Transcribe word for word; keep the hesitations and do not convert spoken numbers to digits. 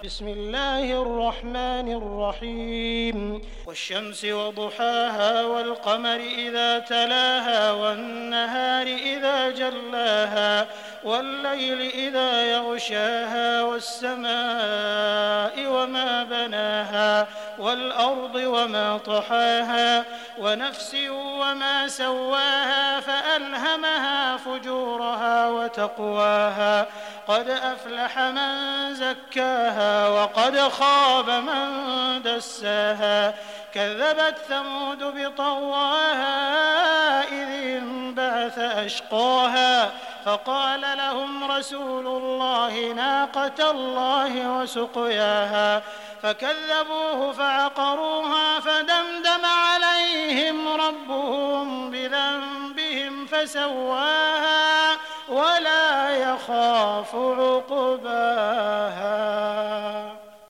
بسم الله الرحمن الرحيم والشمس وضحاها والقمر إذا تلاها والنهار إذا جلاها والليل إذا يغشاها والسماء وما بناها والأرض وما طحاها ونفس وما سواها فألهمها فجورها وتقواها قد أفلح من زكاها وقد خاب من دساها كذبت ثمود بطغواها إذ انبعث أشقاها فقال لهم رسول الله ناقة الله وسقياها فكذبوه فعقروها فدمدم عليهم ربهم بذنبهم فسواها ولا يخاف عقباها.